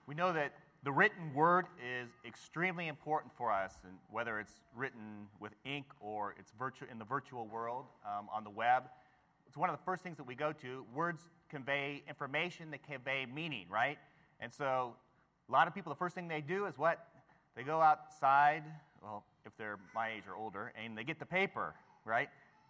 We know that the written word is extremely important for us, and whether it's written with ink or it's in the virtual world, on the web. It's one of the first things that we go to. Words convey information, they convey meaning, right? And so a lot of people, the first thing they do is what? They go outside, well, if they're my age or older, and they get the paper, right?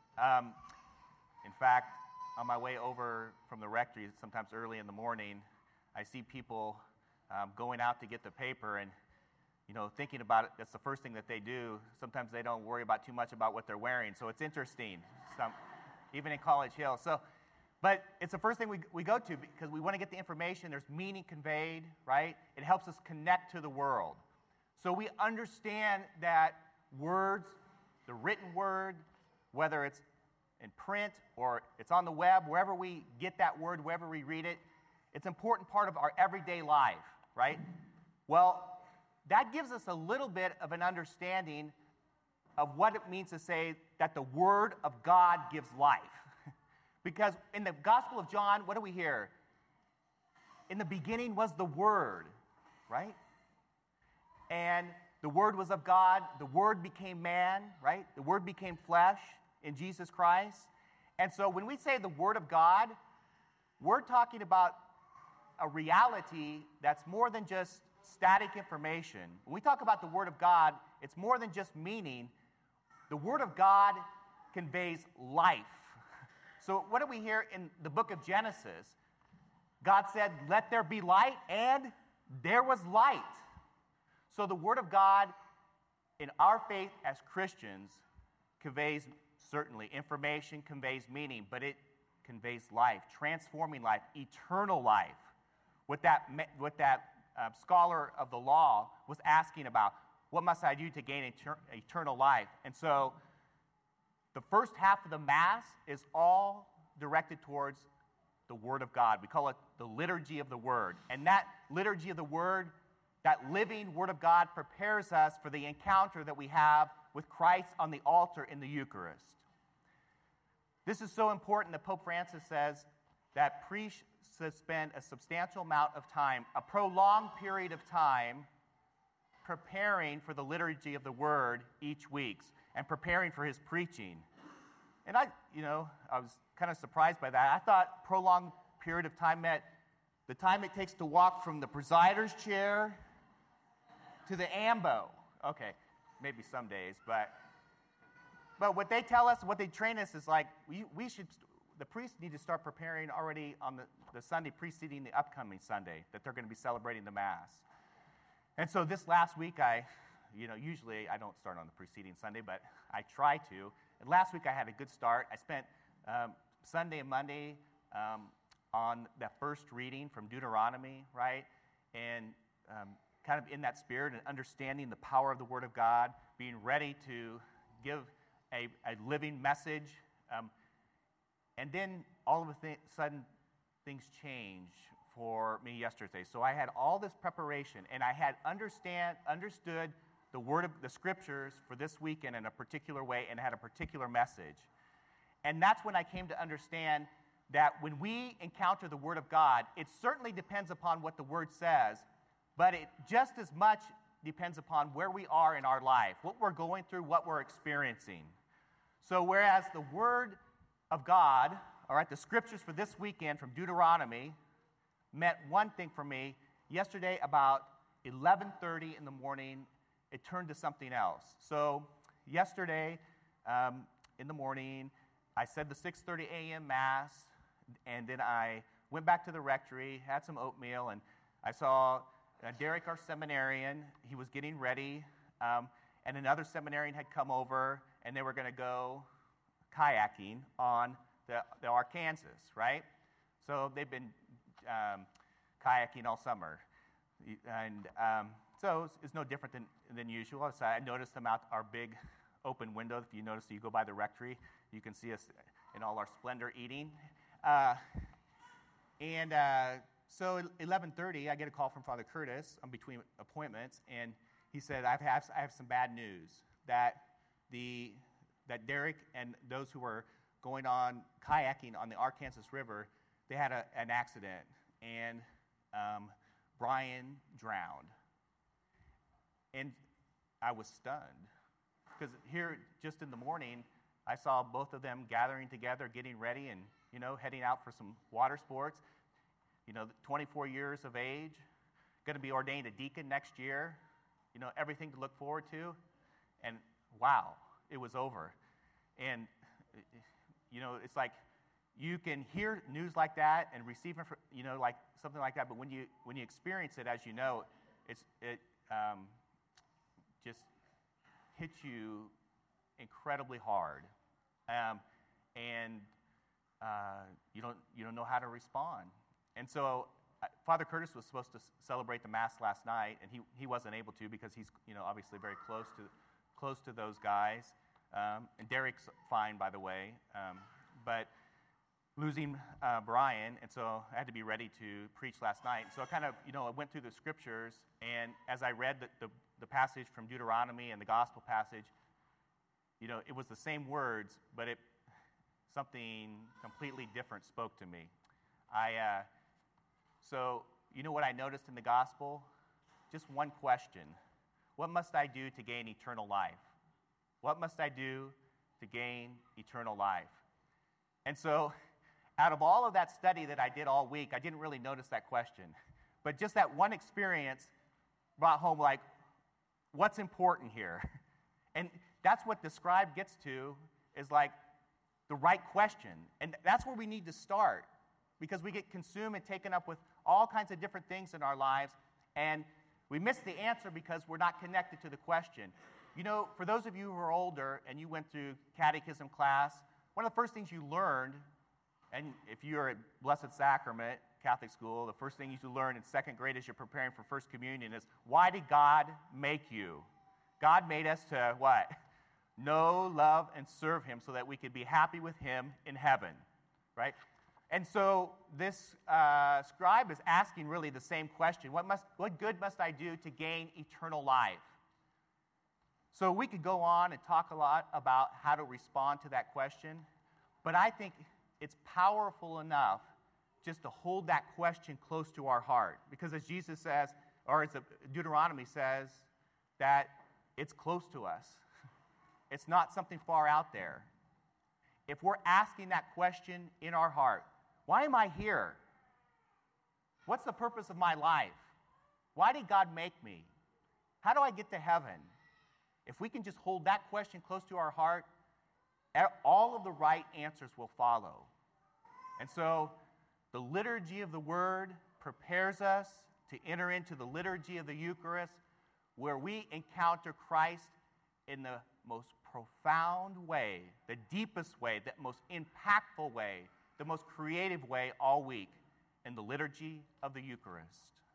In fact, on my way over from the rectory, sometimes early in the morning, I see people going out to get the paper and, thinking about it. That's the first thing that they do. Sometimes they don't worry about too much about what they're wearing, so it's interesting, even in College Hill. But it's the first thing we go to because we want to get the information. There's meaning conveyed, right? It helps us connect to the world. So we understand that words, the written word, whether it's in print or it's on the web, wherever we get that word, wherever we read it, it's an important part of our everyday life, right? Well, that gives us a little bit of an understanding of what it means to say that the Word of God gives life. Because in the Gospel of John, what do we hear? In the beginning was the Word, right? And the Word was of God. The Word became man, right? The Word became flesh in Jesus Christ. And so when we say the Word of God, we're talking about a reality that's more than just static information. When we talk about the Word of God, it's more than just meaning. The Word of God conveys life. So what do we hear in the book of Genesis? God said, "Let there be light," and there was light. So the Word of God in our faith as Christians conveys certainly information, conveys meaning, but it conveys life, transforming life, eternal life. What that scholar of the law was asking about, what must I do to gain eternal life? And so the first half of the Mass is all directed towards the Word of God. We call it the liturgy of the Word. And that liturgy of the Word, that living Word of God, prepares us for the encounter that we have with Christ on the altar in the Eucharist. This is so important that Pope Francis says that priests should spend a substantial amount of time, a prolonged period of time, preparing for the liturgy of the Word each week and preparing for his preaching. And I was kind of surprised by that. I thought prolonged period of time meant the time it takes to walk from the presider's chair to the ambo. Okay, maybe some days, but what they tell us, what they train us is like the priests need to start preparing already on the Sunday preceding the upcoming Sunday that they're going to be celebrating the Mass. And so this last week, usually I don't start on the preceding Sunday, but I try to. And last week I had a good start. I spent Sunday and Monday on that first reading from Deuteronomy, right? And kind of in that spirit and understanding the power of the Word of God, being ready to give a living message. And then all of a sudden, things changed for me yesterday. So I had all this preparation, and I had understood the Scriptures for this weekend in a particular way and had a particular message. And that's when I came to understand that when we encounter the Word of God, it certainly depends upon what the Word says, but it just as much depends upon where we are in our life, what we're going through, what we're experiencing. So whereas the Word of God, all right, the Scriptures for this weekend from Deuteronomy meant one thing for me, yesterday about 11:30 in the morning, it turned to something else. So yesterday in the morning, I said the 6:30 a.m. Mass, and then I went back to the rectory, had some oatmeal, and I saw Derek, our seminarian. He was getting ready, and another seminarian had come over, and they were going to go kayaking on the Arkansas, right? So they've been kayaking all summer. And so it's no different than usual. So I noticed them out our big open window. If you notice, you go by the rectory, you can see us in all our splendor eating. So 11:30, I get a call from Father Curtis. I'm between appointments, and he said, I have some bad news, that Derek and those who were going on kayaking on the Arkansas River, they had an accident, and Brian drowned. And I was stunned. Because here, just in the morning, I saw both of them gathering together, getting ready, and, heading out for some water sports. 24 years of age, going to be ordained a deacon next year. Everything to look forward to. And wow, it was over. And, it's like you can hear news like that and receive, like something like that, but when you experience it, as you know, it just hits you incredibly hard, and you don't know how to respond. And so Father Curtis was supposed to celebrate the Mass last night, and he wasn't able to because he's obviously very close to those guys. And Derek's fine, by the way, but losing Brian, and so I had to be ready to preach last night. So I kind of I went through the scriptures, and as I read the passage from Deuteronomy and the gospel passage, it was the same words, but something completely different spoke to me. So what I noticed in the gospel? Just one question. What must I do to gain eternal life? What must I do to gain eternal life? And so out of all of that study that I did all week, I didn't really notice that question. But just that one experience brought home, like, what's important here? And that's what the scribe gets to, is like the right question. And that's where we need to start, because we get consumed and taken up with all kinds of different things in our lives, and we miss the answer because we're not connected to the question. For those of you who are older and you went through catechism class, one of the first things you learned, and if you're at Blessed Sacrament, Catholic school, the first thing you learn in second grade as you're preparing for First Communion is, why did God make you? God made us to what? Know, love, and serve Him so that we could be happy with Him in heaven, right? And so this scribe is asking really the same question. What good must I do to gain eternal life? So we could go on and talk a lot about how to respond to that question, but I think it's powerful enough just to hold that question close to our heart. Because as Jesus says, or as Deuteronomy says, that it's close to us. It's not something far out there. If we're asking that question in our heart, why am I here? What's the purpose of my life? Why did God make me? How do I get to heaven? If we can just hold that question close to our heart, all of the right answers will follow. And so the liturgy of the Word prepares us to enter into the liturgy of the Eucharist, where we encounter Christ in the most profound way, the deepest way, the most impactful way, the most creative way all week in the liturgy of the Eucharist.